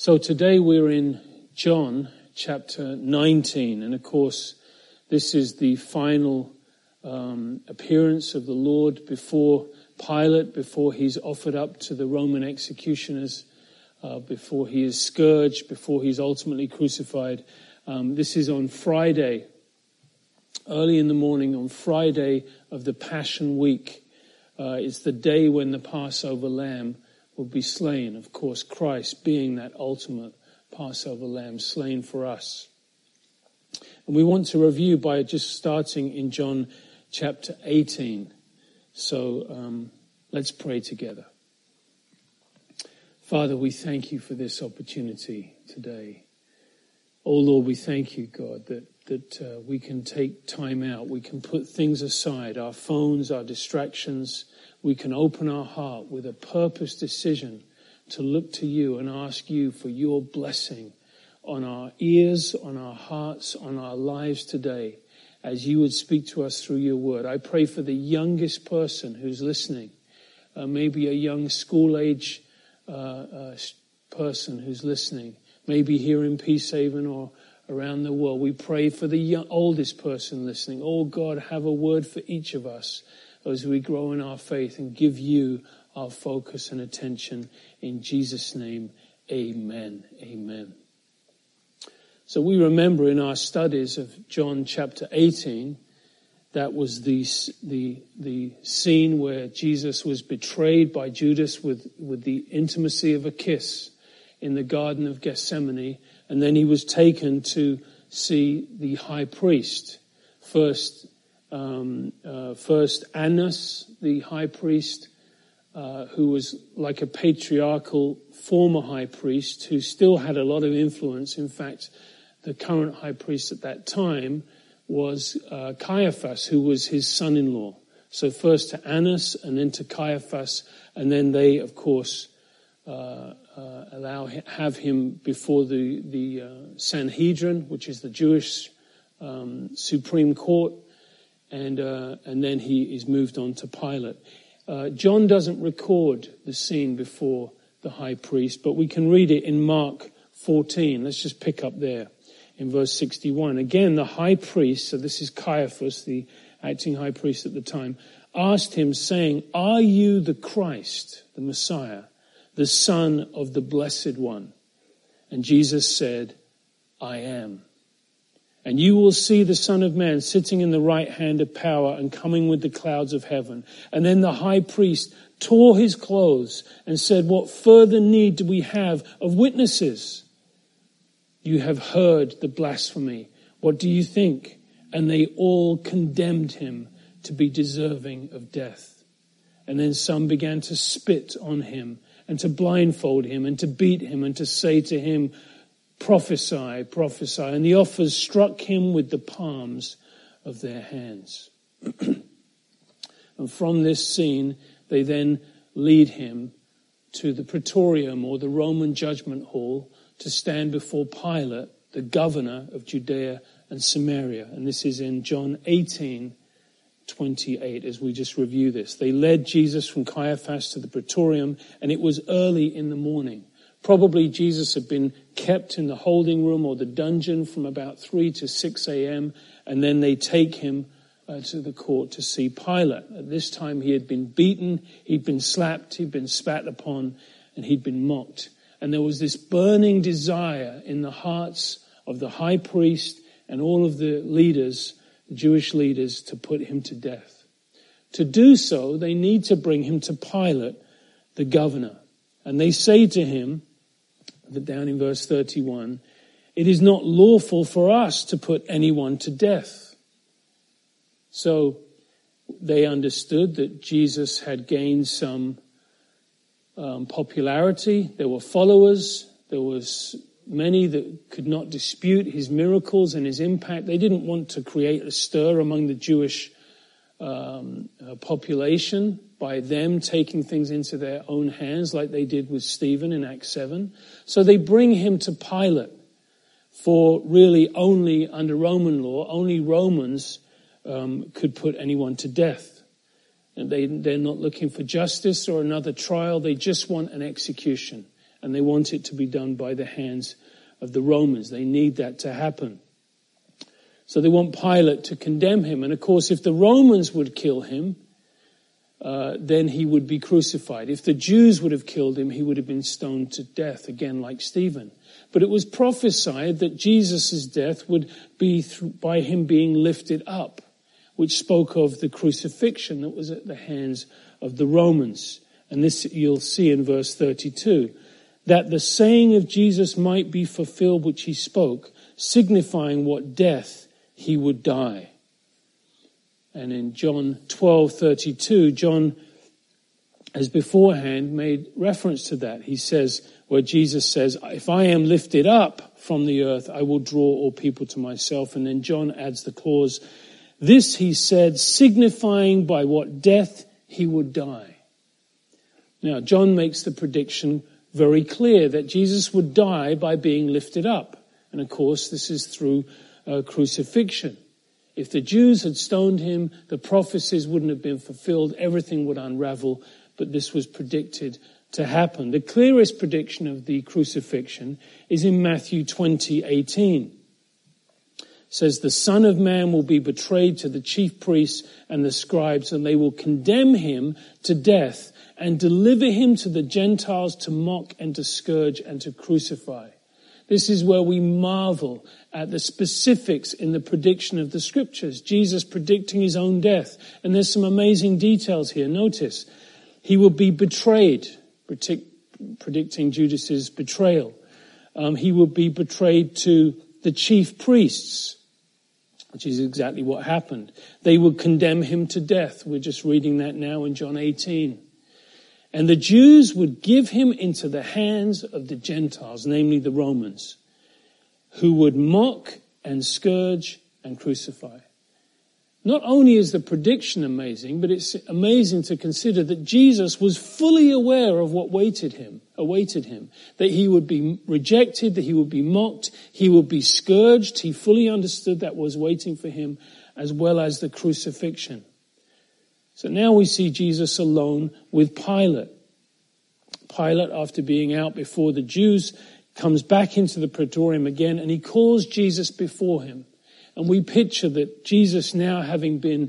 So today we're in John chapter 19, and of course this is the final appearance of the Lord before Pilate, before he's offered up to the Roman executioners, before he is scourged, before he's ultimately crucified. This is on Friday, early in the morning, on Friday of the Passion Week. It's the day when the Passover lamb will be slain. Of course, Christ being that ultimate Passover lamb slain for us. And we want to review by just starting in John chapter 18. So let's pray together. Father, we thank you for this opportunity today. Oh Lord, we thank you, God, that we can take time out. We can put things aside, our phones, our distractions. We can open our heart with a purpose decision to look to you and ask you for your blessing on our ears, on our hearts, on our lives today, as you would speak to us through your word. I pray for the youngest person who's listening, maybe a young school-age person who's listening, maybe here in Peacehaven or around the world. We pray for the oldest person listening. Oh God, have a word for each of us as we grow in our faith and give you our focus and attention. In Jesus' name, amen. Amen. So we remember in our studies of John chapter 18, that was the scene where Jesus was betrayed by Judas with the intimacy of a kiss in the Garden of Gethsemane. And then he was taken to see the high priest. First Annas, the high priest, who was like a patriarchal former high priest who still had a lot of influence. In fact, the current high priest at that time was Caiaphas, who was his son-in-law. So first to Annas and then to Caiaphas, and then they, of course, have him before the Sanhedrin, which is the Jewish Supreme Court. And then he is moved on to Pilate. John doesn't record the scene before the high priest, but we can read it in Mark 14. Let's just pick up there in verse 61. Again, the high priest, so this is Caiaphas, the acting high priest at the time, asked him, saying, "Are you the Christ, the Messiah, the Son of the Blessed One?" And Jesus said, "I am. And you will see the Son of Man sitting in the right hand of power and coming with the clouds of heaven." And then the high priest tore his clothes and said, "What further need do we have of witnesses? You have heard the blasphemy. What do you think?" And they all condemned him to be deserving of death. And then some began to spit on him and to blindfold him and to beat him and to say to him, "Prophesy, prophesy." And the offers struck him with the palms of their hands. And from this scene, they then lead him to the Praetorium, or the Roman judgment hall, to stand before Pilate, the governor of Judea and Samaria. And this is in John 18:28, as we just review this. They led Jesus from Caiaphas to the Praetorium, and it was early in the morning. Probably Jesus had been kept in the holding room or the dungeon from about 3 to 6 a.m. And then they take him to the court to see Pilate. At this time he had been beaten, he'd been slapped, he'd been spat upon, and he'd been mocked. And there was this burning desire in the hearts of the high priest and all of the leaders, the Jewish leaders, to put him to death. To do so, they need to bring him to Pilate, the governor. And they say to him, down in verse 31, "It is not lawful for us to put anyone to death." So they understood that Jesus had gained some popularity. There were followers. There was many that could not dispute his miracles and his impact. They didn't want to create a stir among the Jewish population by them taking things into their own hands like they did with Stephen in Acts 7. So they bring him to Pilate, for really only under Roman law, only Romans could put anyone to death. And they're not looking for justice or another trial. They just want an execution. and they want it to be done by the hands of the Romans. They need that to happen. So they want Pilate to condemn him. And of course, if the Romans would kill him, then he would be crucified. If the Jews would have killed him, he would have been stoned to death, again like Stephen. But it was prophesied that Jesus' death would be by him being lifted up, which spoke of the crucifixion that was at the hands of the Romans. And this you'll see in verse 32, that the saying of Jesus might be fulfilled which he spoke, signifying what death he would die. And in John 12:32, John has beforehand made reference to that. He says, where Jesus says, if I am lifted up from the earth, I will draw all people to myself. And then John adds the clause, this he said, signifying by what death he would die. Now, John makes the prediction very clear that Jesus would die by being lifted up. And of course, this is through crucifixion. If the Jews had stoned him, the prophecies wouldn't have been fulfilled, everything would unravel, but this was predicted to happen. The clearest prediction of the crucifixion is in Matthew 20:18. It says, the Son of Man will be betrayed to the chief priests and the scribes, and they will condemn him to death and deliver him to the Gentiles to mock and to scourge and to crucify. This is where we marvel at the specifics in the prediction of the scriptures. Jesus predicting his own death. And there's some amazing details here. Notice, he will be betrayed, predicting Judas's betrayal. He will be betrayed to the chief priests, which is exactly what happened. They will condemn him to death. We're just reading that now in John 18. And the Jews would give him into the hands of the Gentiles, namely the Romans, who would mock and scourge and crucify. Not only is the prediction amazing, but it's amazing to consider that Jesus was fully aware of what awaited him, that he would be rejected, that he would be mocked, he would be scourged. He fully understood that was waiting for him, as well as the crucifixion. So now we see Jesus alone with Pilate. Pilate, after being out before the Jews, comes back into the praetorium again, and he calls Jesus before him. And we picture that Jesus, now having been,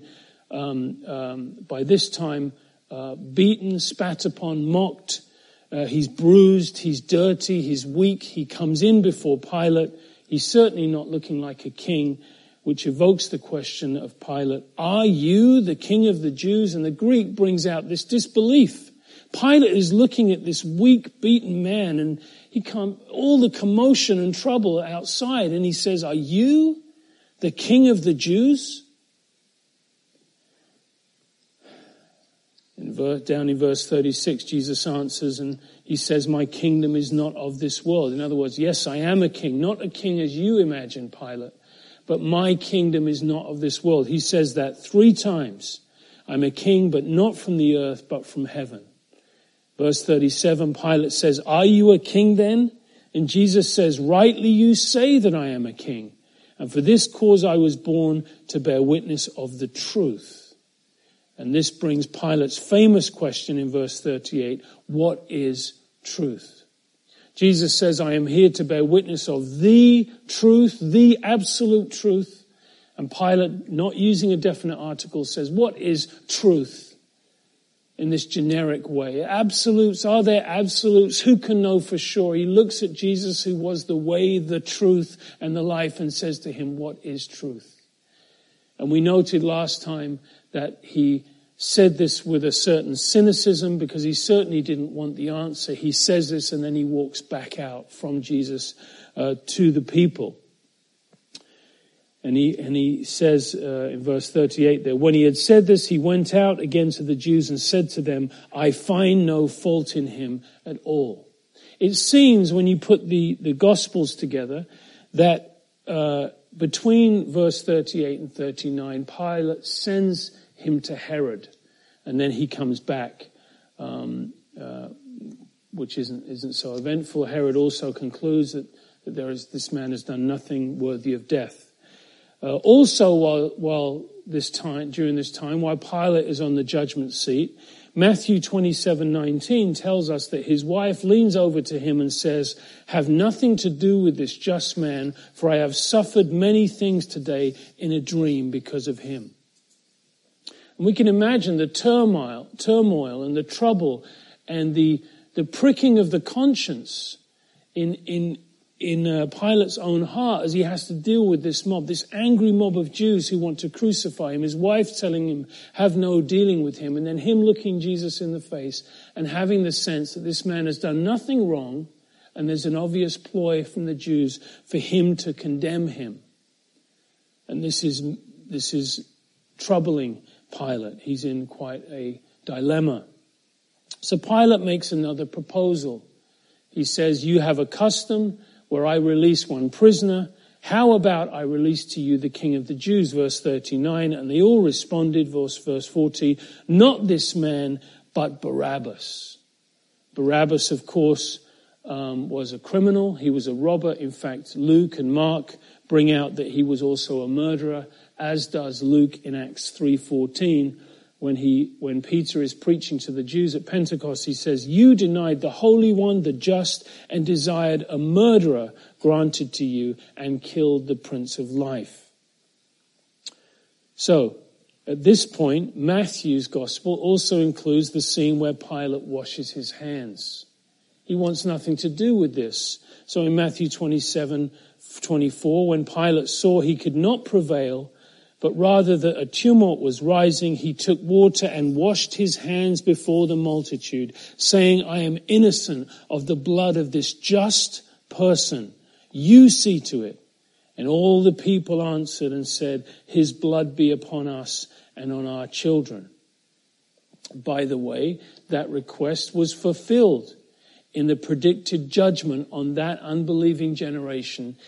by this time, beaten, spat upon, mocked, he's bruised, he's dirty, he's weak, he comes in before Pilate. He's certainly not looking like a king, which evokes the question of Pilate, are you the king of the Jews? And the Greek brings out this disbelief. Pilate is looking at this weak, beaten man, and he can't, all the commotion and trouble outside, and he says, are you the king of the Jews? Down in verse 36, Jesus answers, and he says, my kingdom is not of this world. In other words, yes, I am a king, not a king as you imagine, Pilate. But my kingdom is not of this world. He says that 3 times. I'm a king, but not from the earth, but from heaven. Verse 37, Pilate says, are you a king then? And Jesus says, rightly you say that I am a king. And for this cause I was born, to bear witness of the truth. And this brings Pilate's famous question in verse 38, what is truth? Jesus says, I am here to bear witness of the truth, the absolute truth. And Pilate, not using a definite article, says, what is truth? In this generic way. Absolutes, are there absolutes? Who can know for sure? He looks at Jesus, who was the way, the truth, and the life, and says to him, what is truth? And we noted last time that he said this with a certain cynicism, because he certainly didn't want the answer. He says this and then he walks back out from Jesus to the people. And he says in verse 38 there, when he had said this, he went out again to the Jews and said to them, I find no fault in him at all. It seems when you put the Gospels together that between verse 38 and 39, Pilate sends him to Herod, and then he comes back, which isn't so eventful. Herod also concludes that this man has done nothing worthy of death. Also, during this time, while Pilate is on the judgment seat, Matthew 27:19 tells us that his wife leans over to him and says, "Have nothing to do with this just man, for I have suffered many things today in a dream because of him." And we can imagine the turmoil and the trouble and the pricking of the conscience in Pilate's own heart as he has to deal with this mob, this angry mob of Jews who want to crucify him, his wife telling him, have no dealing with him, and then him looking Jesus in the face and having the sense that this man has done nothing wrong, and there's an obvious ploy from the Jews for him to condemn him. And this is troubling Pilate. He's in quite a dilemma. So Pilate makes another proposal. He says, "You have a custom where I release one prisoner. How about I release to you the King of the Jews?" Verse 39. And they all responded, verse 40, "Not this man, but Barabbas." Barabbas, of course, was a criminal. He was a robber. In fact, Luke and Mark bring out that he was also a murderer, as does Luke in Acts 3:14. When Peter is preaching to the Jews at Pentecost, he says, "You denied the Holy One, the just, and desired a murderer granted to you, and killed the Prince of Life." So, at this point, Matthew's gospel also includes the scene where Pilate washes his hands. He wants nothing to do with this. So in Matthew 27:24, when Pilate saw he could not prevail, but rather that a tumult was rising, he took water and washed his hands before the multitude, saying, "I am innocent of the blood of this just person. You see to it." And all the people answered and said, "His blood be upon us and on our children." By the way, that request was fulfilled in the predicted judgment on that unbelieving generation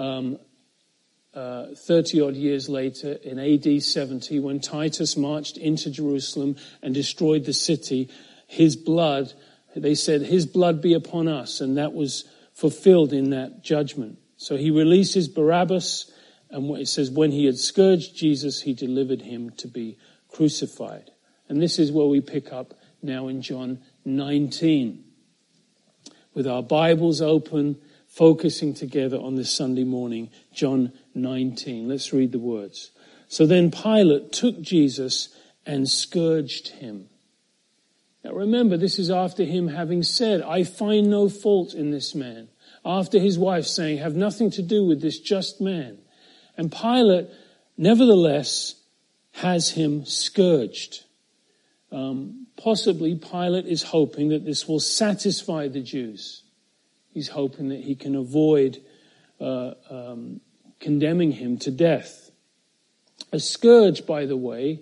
30-odd years later, in AD 70, when Titus marched into Jerusalem and destroyed the city. They said, "His blood be upon us," and that was fulfilled in that judgment. So he releases Barabbas, and it says, when he had scourged Jesus, he delivered him to be crucified. And this is where we pick up now in John 19. With our Bibles open, focusing together on this Sunday morning, John 19. Let's read the words. "So then Pilate took Jesus and scourged him." Now remember, this is after him having said, "I find no fault in this man." After his wife saying, "Have nothing to do with this just man." And Pilate, nevertheless, has him scourged. Possibly Pilate is hoping that this will satisfy the Jews. He's hoping that he can avoid condemning him to death. A scourge, by the way,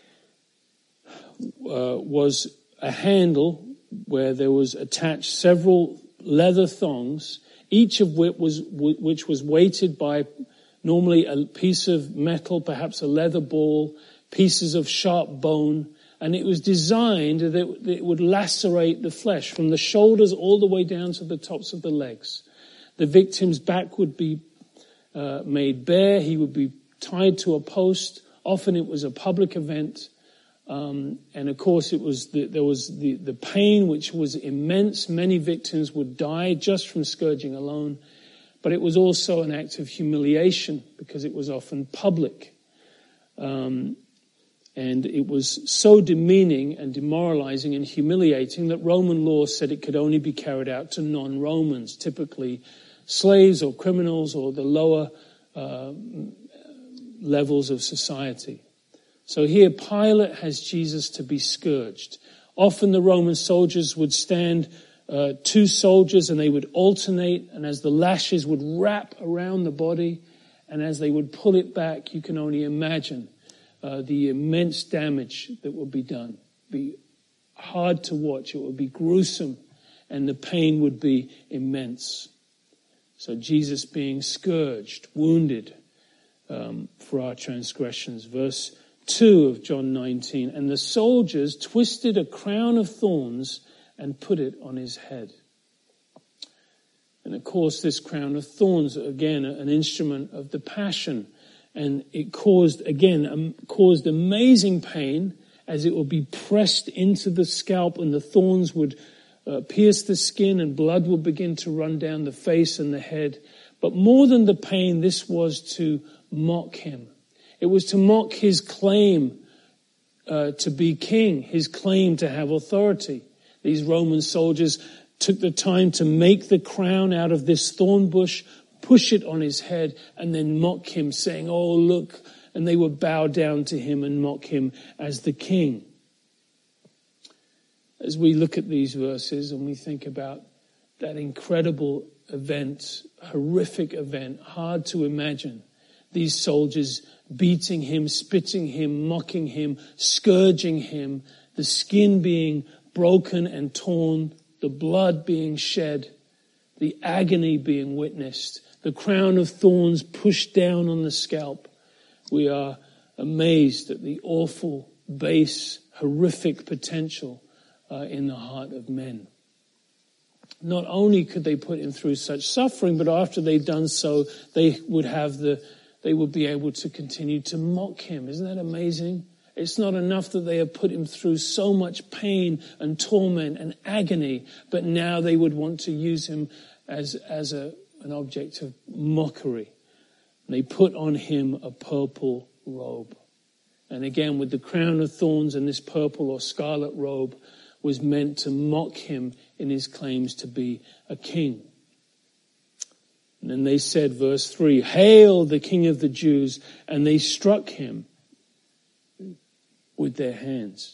was a handle where there was attached several leather thongs, each of which was weighted by normally a piece of metal, perhaps a leather ball, pieces of sharp bone, and it was designed that it would lacerate the flesh from the shoulders all the way down to the tops of the legs. The victim's back would be made bare. He would be tied to a post. Often it was a public event. And of course there was the pain, which was immense. Many victims would die just from scourging alone. But it was also an act of humiliation because it was often public. And it was so demeaning and demoralizing and humiliating that Roman law said it could only be carried out to non-Romans, typically slaves or criminals or the lower levels of society. So here Pilate has Jesus to be scourged. Often the Roman soldiers would stand two soldiers and they would alternate, and as the lashes would wrap around the body and as they would pull it back, you can only imagine the immense damage that would be done. It would be hard to watch. It would be gruesome, and the pain would be immense. So Jesus being scourged, wounded for our transgressions. Verse 2 of John 19. "And the soldiers twisted a crown of thorns and put it on his head." And of course, this crown of thorns, again, an instrument of the passion. And it caused amazing pain as it would be pressed into the scalp, and the thorns would pierce the skin, and blood would begin to run down the face and the head. But more than the pain, this was to mock him. It was to mock his claim to be king, his claim to have authority. These Roman soldiers took the time to make the crown out of this thorn bush, push it on his head, and then mock him, saying, "Oh, look." And they would bow down to him and mock him as the king. As we look at these verses and we think about that incredible event, horrific event, hard to imagine, these soldiers beating him, spitting him, mocking him, scourging him, the skin being broken and torn, the blood being shed, the agony being witnessed, the crown of thorns pushed down on the scalp. We are amazed at the awful, base, horrific potential in the heart of men. Not only could they put him through such suffering, but after they'd done so, they would be able to continue to mock him. Isn't that amazing? It's not enough that they have put him through so much pain and torment and agony, but now they would want to use him as an object of mockery. And they put on him a purple robe. And again, with the crown of thorns and this purple or scarlet robe was meant to mock him in his claims to be a king. And then they said, verse 3, "Hail the King of the Jews," and they struck him with their hands.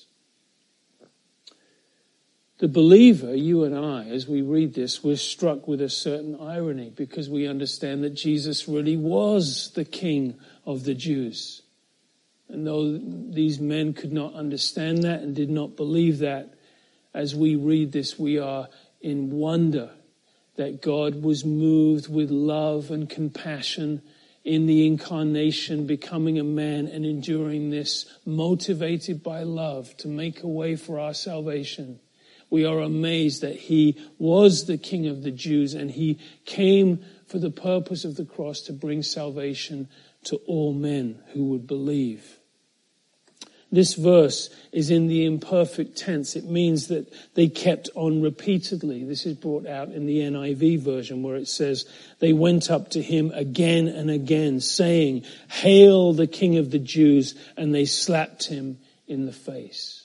The believer, you and I, as we read this, we're struck with a certain irony because we understand that Jesus really was the King of the Jews. And though these men could not understand that and did not believe that, as we read this, we are in wonder that God was moved with love and compassion in the incarnation, becoming a man and enduring this, motivated by love to make a way for our salvation. We are amazed that he was the King of the Jews and he came for the purpose of the cross to bring salvation to all men who would believe. This verse is in the imperfect tense. It means that they kept on repeatedly. This is brought out in the NIV version where it says, "They went up to him again and again, saying, 'Hail the King of the Jews,' and they slapped him in the face."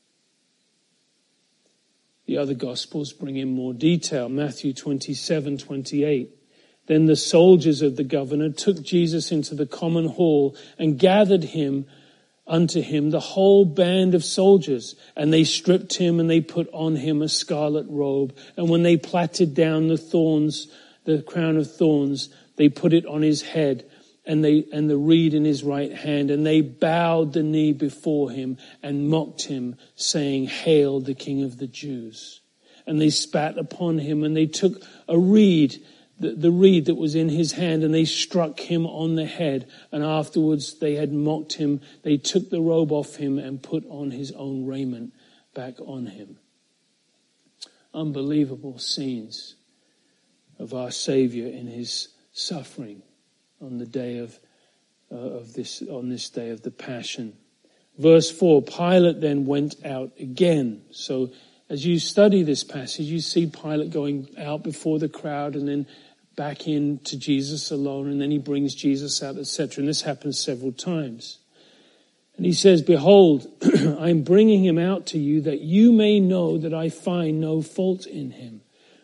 The other Gospels bring in more detail. Matthew 27:28. "Then the soldiers of the governor took Jesus into the common hall and gathered unto him the whole band of soldiers, and they stripped him and they put on him a scarlet robe. And when they platted down the crown of thorns, they put it on his head and the reed in his right hand, and they bowed the knee before him and mocked him, saying, 'Hail the King of the Jews.' And they spat upon him, and they took a reed, the reed that was in his hand, and they struck him on the head. And afterwards they had mocked him. They took the robe off him and put on his own raiment back on him." Unbelievable scenes of our Savior in his suffering on the day on this day of the Passion. Verse 4, "Pilate then went out again." So as you study this passage, you see Pilate going out before the crowd and then back in to Jesus alone, and then he brings Jesus out, etc. And this happens several times. And he says, "Behold, I am bringing him out to you that you may know that I find no fault in him."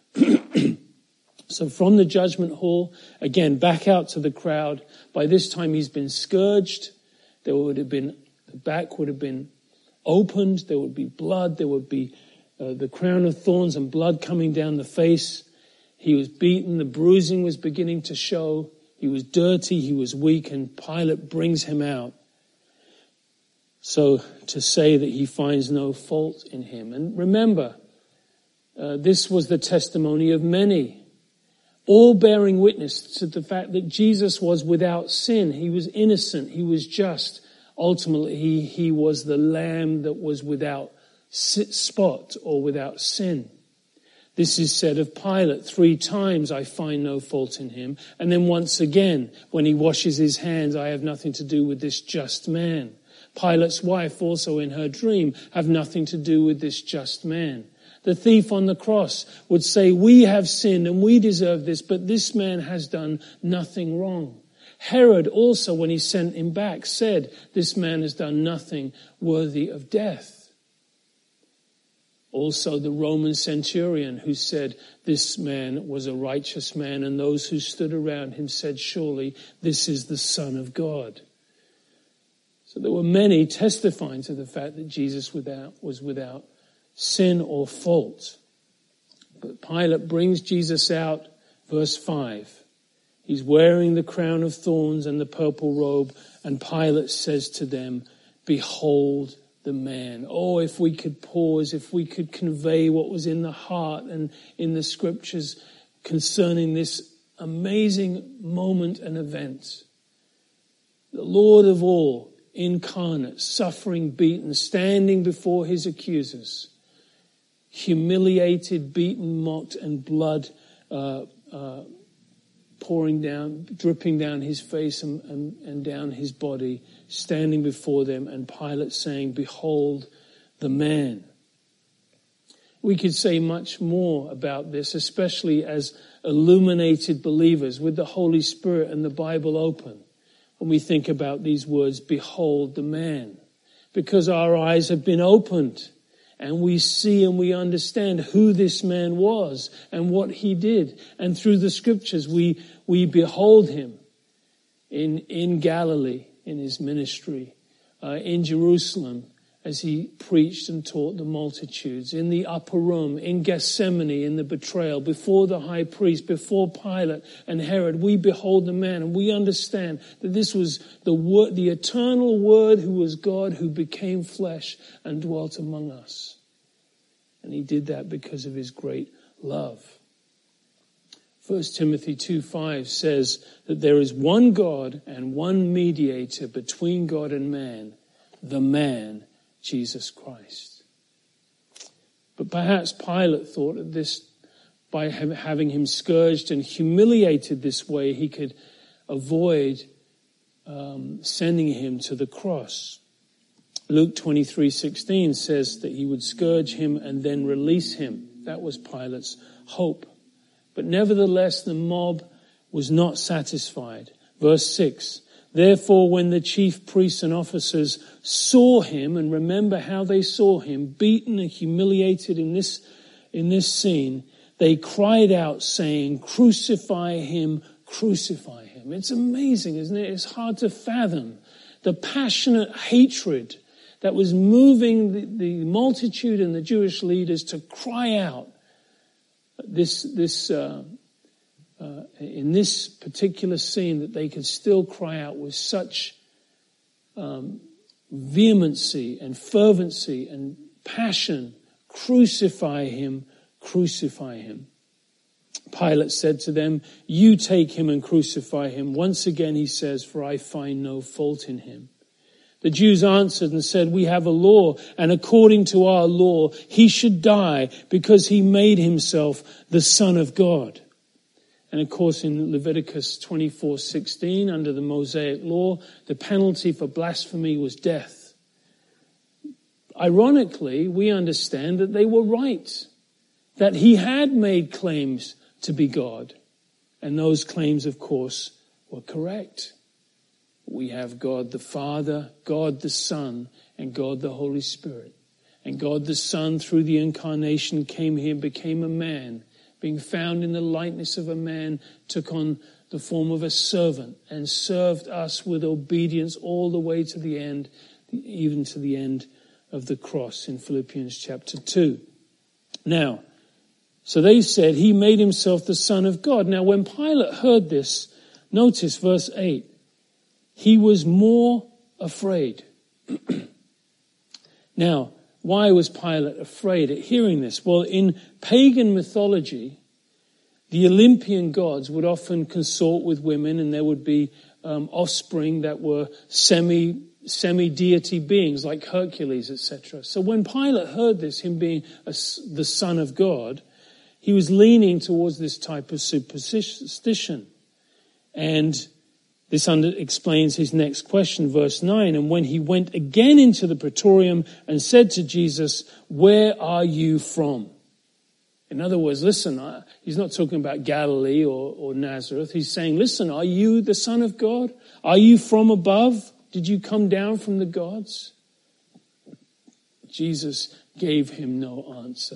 So from the judgment hall, again, back out to the crowd. By this time he's been scourged. The back would have been opened. There would be blood. There would be the crown of thorns and blood coming down the face. He was beaten. The bruising was beginning to show. He was dirty. He was weak. And Pilate brings him out. So to say that he finds no fault in him. And remember, this was the testimony of many, all bearing witness to the fact that Jesus was without sin. He was innocent. He was just. Ultimately, he was the lamb that was without spot or without sin. This is said of Pilate 3 times, "I find no fault in him." And then once again, when he washes his hands, "I have nothing to do with this just man." Pilate's wife also in her dream have nothing to do with this just man. The thief on the cross would say, we have sinned and we deserve this, but this man has done nothing wrong. Herod also, when he sent him back, said, this man has done nothing worthy of death. Also the Roman centurion who said this man was a righteous man, and those who stood around him said, surely this is the Son of God. So there were many testifying to the fact that Jesus was without sin or fault. But Pilate brings Jesus out, verse 5. He's wearing the crown of thorns and the purple robe, and Pilate says to them, behold the man. Oh, if we could pause, if we could convey what was in the heart and in the scriptures concerning this amazing moment and event. The Lord of all, incarnate, suffering, beaten, standing before his accusers, humiliated, beaten, mocked, and blood pouring down, dripping down his face and down his body, standing before them, and Pilate saying, behold the man. We could say much more about this, especially as illuminated believers with the Holy Spirit and the Bible open, when we think about these words, behold the man, because our eyes have been opened and we see and we understand who this man was and what he did. And through the scriptures, we behold him in Galilee, in his ministry, in Jerusalem, as he preached and taught the multitudes, in the upper room, in Gethsemane, in the betrayal, before the high priest, before Pilate and Herod. We behold the man, and we understand that this was the Word, the eternal Word, who was God, who became flesh and dwelt among us. And he did that because of his great love. 1 Timothy 2:5 says that there is one God and one mediator between God and man, the man, Jesus Christ. But perhaps Pilate thought that this, by having him scourged and humiliated this way, he could avoid sending him to the cross. Luke 23:16 says that he would scourge him and then release him. That was Pilate's hope. But nevertheless, the mob was not satisfied. Verse 6, therefore, when the chief priests and officers saw him, and remember how they saw him, beaten and humiliated in this scene, they cried out saying, crucify him, crucify him. It's amazing, isn't it? It's hard to fathom the passionate hatred that was moving the multitude and the Jewish leaders to cry out in this particular scene, that they could still cry out with such vehemency and fervency and passion, crucify him, crucify him. Pilate said to them, you take him and crucify him. Once again he says, for I find no fault in him. The Jews answered and said, we have a law, and according to our law, he should die because he made himself the Son of God. And of course, in Leviticus 24:16, under the Mosaic law, the penalty for blasphemy was death. Ironically, we understand that they were right, that he had made claims to be God. And those claims, of course, were correct. We have God the Father, God the Son, and God the Holy Spirit. And God the Son, through the incarnation, came here, became a man, being found in the likeness of a man, took on the form of a servant, and served us with obedience all the way to the end, even to the end of the cross in Philippians chapter 2. Now, so they said he made himself the Son of God. Now, when Pilate heard this, notice verse 8. He was more afraid. Now, why was Pilate afraid at hearing this? Well, in pagan mythology, the Olympian gods would often consort with women, and there would be offspring that were semi-deity beings like Hercules, etc. So when Pilate heard this, him being the Son of God, he was leaning towards this type of superstition. And This explains his next question, verse 9. And when he went again into the praetorium and said to Jesus, "Where are you from?" In other words, listen, he's not talking about Galilee or Nazareth. He's saying, listen, are you the Son of God? Are you from above? Did you come down from the gods? Jesus gave him no answer.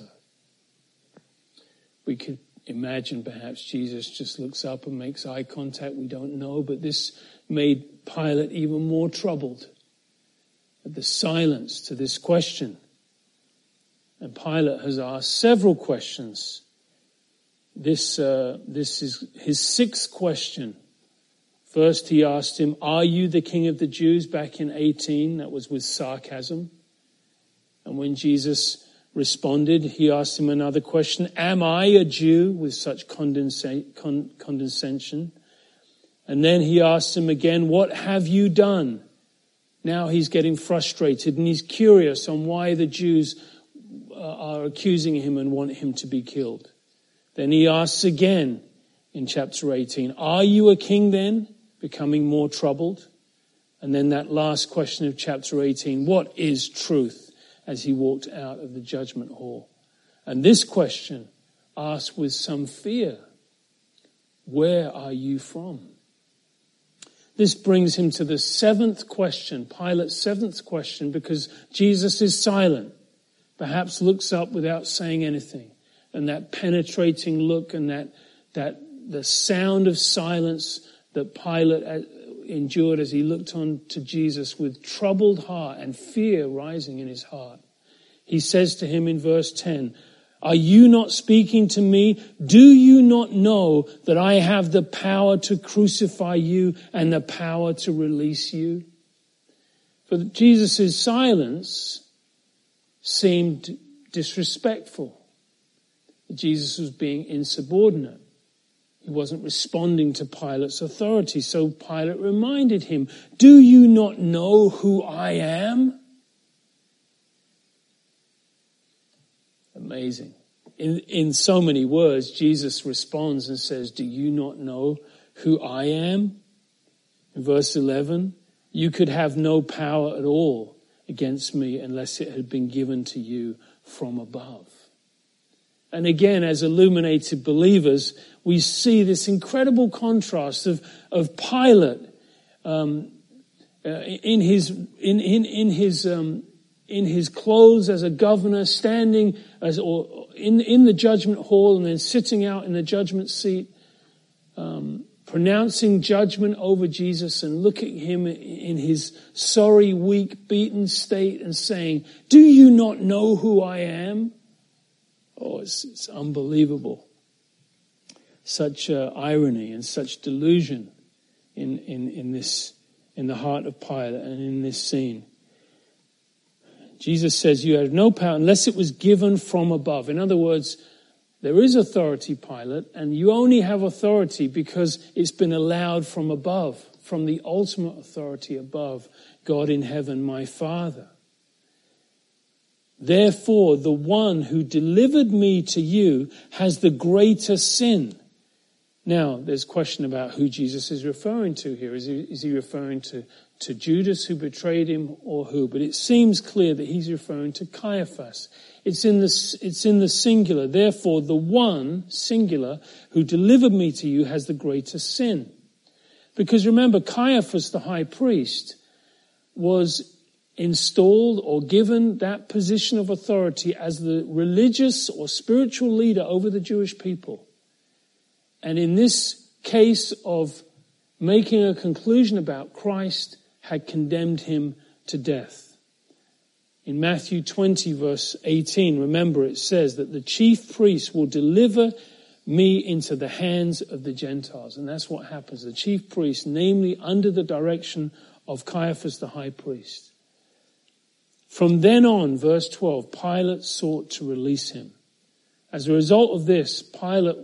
We could imagine perhaps Jesus just looks up and makes eye contact. We don't know, but this made Pilate even more troubled at the silence to this question. And Pilate has asked several questions. This is his sixth question. First, he asked him, "Are you the King of the Jews?" Back in 18, that was with sarcasm. And when Jesus responded, he asked him another question, "Am I a Jew?" with such condescension. And then he asked him again, "What have you done?" Now he's getting frustrated and he's curious on why the Jews are accusing him and want him to be killed. Then he asks again in chapter 18, "Are you a king then?" becoming more troubled. And then that last question of chapter 18, "What is truth?" as he walked out of the judgment hall. And this question asked with some fear, "Where are you from?" This brings him to the seventh question, Pilate's seventh question, because Jesus is silent, perhaps looks up without saying anything. And that penetrating look and that the sound of silence that Pilate endured as he looked on to Jesus with troubled heart and fear rising in his heart. He says to him in verse 10, "Are you not speaking to me? Do you not know that I have the power to crucify you and the power to release you?" For Jesus' silence seemed disrespectful. Jesus was being insubordinate. He wasn't responding to Pilate's authority. So Pilate reminded him, "Do you not know who I am?" Amazing. In so many words, Jesus responds and says, "Do you not know who I am?" In verse 11, "You could have no power at all against me unless it had been given to you from above." And again, as illuminated believers, we see this incredible contrast of Pilate in his clothes as a governor, standing in the judgment hall, and then sitting out in the judgment seat, pronouncing judgment over Jesus, and looking at him in his sorry, weak, beaten state and saying, "Do you not know who I am?" Oh, it's unbelievable. Such irony and such delusion in the heart of Pilate and in this scene. Jesus says, "You have no power unless it was given from above." In other words, there is authority, Pilate, and you only have authority because it's been allowed from above, from the ultimate authority above, God in heaven, my Father. "Therefore, the one who delivered me to you has the greater sin." Now, there's a question about who Jesus is referring to here. Is he referring to Judas who betrayed him, or who? But it seems clear that he's referring to Caiaphas. It's in the singular. "Therefore, the one, singular, who delivered me to you has the greater sin." Because remember, Caiaphas, the high priest, was installed or given that position of authority as the religious or spiritual leader over the Jewish people. And in this case of making a conclusion about Christ, had condemned him to death. In Matthew 20, verse 18, remember it says that the chief priest will deliver me into the hands of the Gentiles. And that's what happens. The chief priest, namely under the direction of Caiaphas the high priest. From then on, verse 12, Pilate sought to release him. As a result of this, Pilate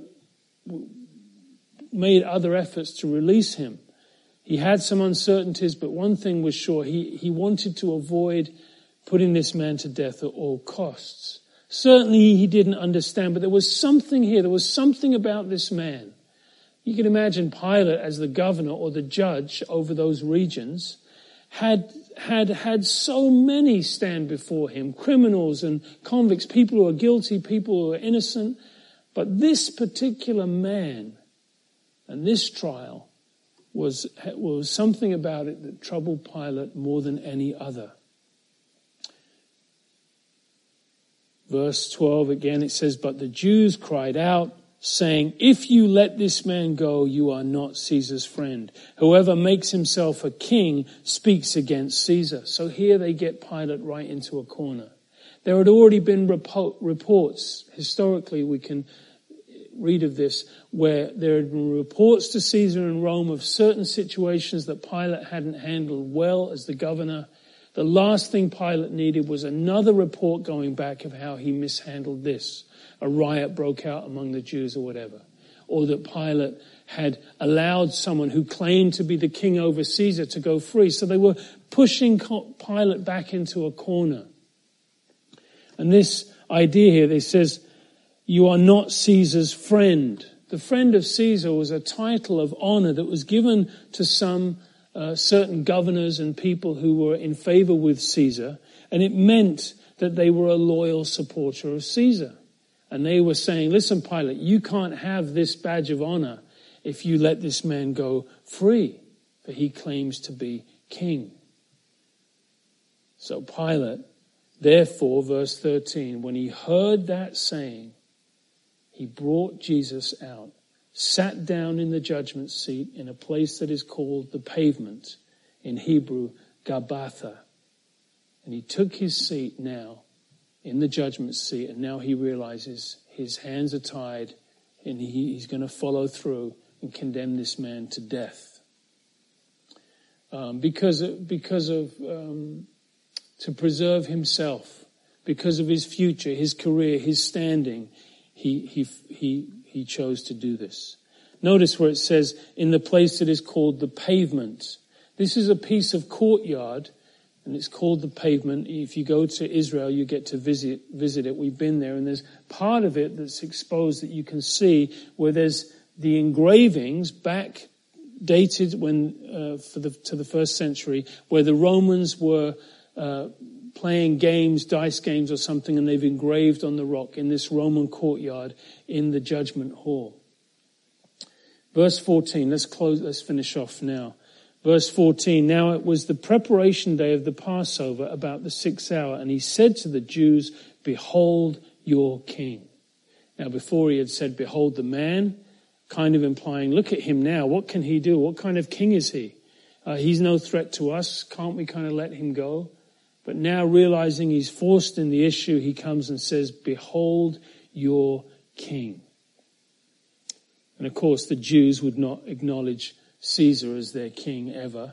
made other efforts to release him. He had some uncertainties, but one thing was sure. He wanted to avoid putting this man to death at all costs. Certainly he didn't understand, but there was something here. There was something about this man. You can imagine Pilate, as the governor or the judge over those regions, had so many stand before him, criminals and convicts, people who are guilty, people who are innocent. But this particular man and this trial was something about it that troubled Pilate more than any other. Verse 12 again, it says, "But the Jews cried out, saying, 'If you let this man go, you are not Caesar's friend. Whoever makes himself a king speaks against Caesar.'" So here they get Pilate right into a corner. There had already been reports, historically we can read of this, where there had been reports to Caesar in Rome of certain situations that Pilate hadn't handled well as the governor. The last thing Pilate needed was another report going back of how he mishandled this. A riot broke out among the Jews or whatever. Or that Pilate had allowed someone who claimed to be the king over Caesar to go free. So they were pushing Pilate back into a corner. And this idea here, they says, "You are not Caesar's friend." The friend of Caesar was a title of honor that was given to some certain governors and people who were in favor with Caesar. And it meant that they were a loyal supporter of Caesar. And they were saying, "Listen, Pilate, you can't have this badge of honor if you let this man go free, for he claims to be king." So Pilate, therefore, verse 13, when he heard that saying, he brought Jesus out, sat down in the judgment seat in a place that is called the Pavement, in Hebrew, Gabbatha. And he took his seat now in the judgment seat, and now he realizes his hands are tied and he's going to follow through and condemn this man to death. To preserve himself, because of his future, his career, his standing, he chose to do this. Notice where it says, in the place that is called the Pavement. This is a piece of courtyard, and it's called the Pavement. If you go to Israel, you get to visit it. We've been there, and there's part of it that's exposed that you can see where there's the engravings back dated to the first century, where the Romans were playing games, dice games or something, and they've engraved on the rock in this Roman courtyard in the judgment hall. Verse 14, let's finish off now. Verse 14, "Now it was the preparation day of the Passover, about the 6th hour, and he said to the Jews, 'Behold your king.'" Now before he had said, "Behold the man," kind of implying, look at him now, what can he do? What kind of king is he? He's no threat to us, can't we kind of let him go? But now realizing he's forced in the issue, he comes and says, "Behold your king." And of course the Jews would not acknowledge Caesar as their king ever.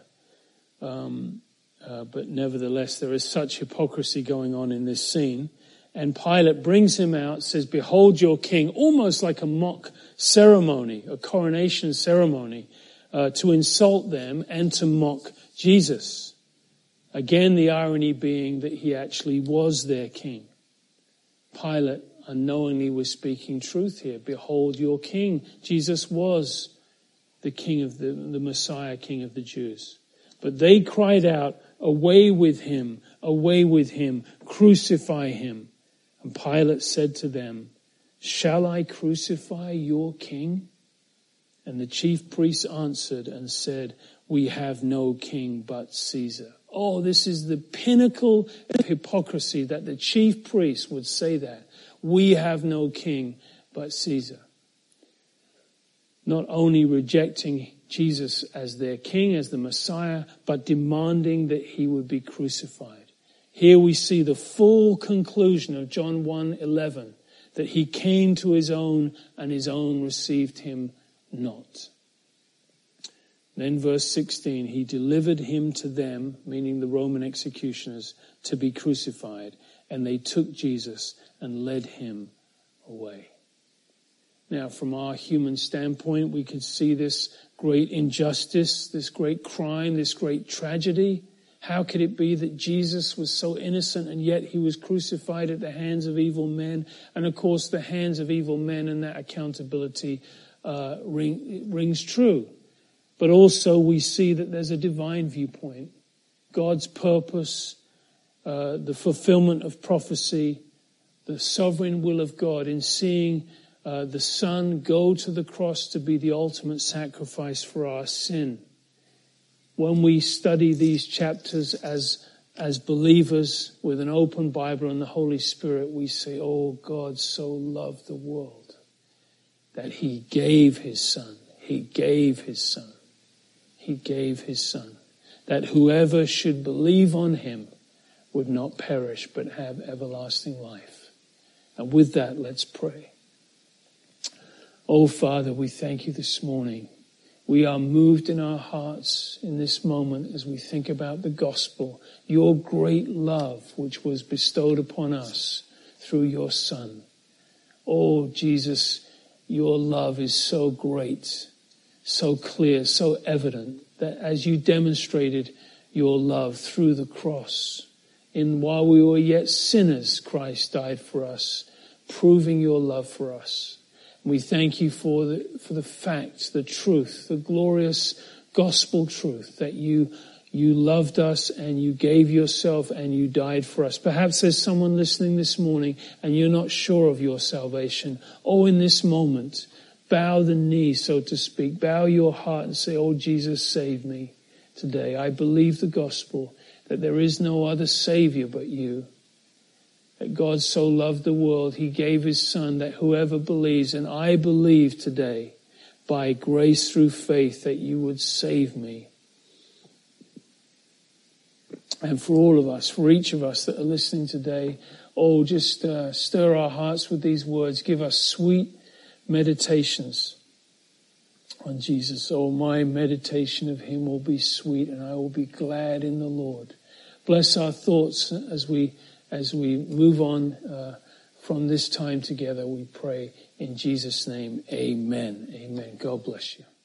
But nevertheless, there is such hypocrisy going on in this scene. And Pilate brings him out, says, "Behold your king," almost like a mock ceremony, a coronation ceremony, to insult them and to mock Jesus. Again, the irony being that he actually was their king. Pilate unknowingly was speaking truth here. Behold your king. Jesus was the king of the Messiah, king of the Jews. But they cried out, away with him, crucify him. And Pilate said to them, "Shall I crucify your king?" And the chief priests answered and said, "We have no king but Caesar." Oh, this is the pinnacle of hypocrisy, that the chief priests would say that. We have no king but Caesar. Not only rejecting Jesus as their king, as the Messiah, but demanding that he would be crucified. Here we see the full conclusion of John 1:11, that he came to his own and his own received him not. Then verse 16, he delivered him to them, meaning the Roman executioners, to be crucified. And they took Jesus and led him away. Now, from our human standpoint, we can see this great injustice, this great crime, this great tragedy. How could it be that Jesus was so innocent and yet he was crucified at the hands of evil men? And of course, the hands of evil men and that accountability rings true. But also we see that there's a divine viewpoint. God's purpose, the fulfillment of prophecy, the sovereign will of God in seeing the Son go to the cross to be the ultimate sacrifice for our sin. When we study these chapters as believers with an open Bible and the Holy Spirit, we say, oh, God so loved the world that he gave his Son. He gave his Son. He gave his Son. That whoever should believe on him would not perish but have everlasting life. And with that, let's pray. Oh, Father, we thank you this morning. We are moved in our hearts in this moment as we think about the gospel, your great love which was bestowed upon us through your Son. Oh, Jesus, your love is so great, so clear, so evident that as you demonstrated your love through the cross, while we were yet sinners, Christ died for us, proving your love for us. We thank you for the fact, the truth, the glorious gospel truth that you loved us and you gave yourself and you died for us. Perhaps there's someone listening this morning and you're not sure of your salvation. Oh, in this moment, bow the knee, so to speak. Bow your heart and say, oh, Jesus, save me today. I believe the gospel, that there is no other Savior but you. That God so loved the world, he gave his Son, that whoever believes, and I believe today, by grace through faith, that you would save me. And for all of us, for each of us that are listening today, oh, just stir our hearts with these words. Give us sweet meditations on Jesus. Oh, my meditation of him will be sweet, and I will be glad in the Lord. Bless our thoughts as we move on from this time together, we pray in Jesus' name. Amen. Amen. God bless you.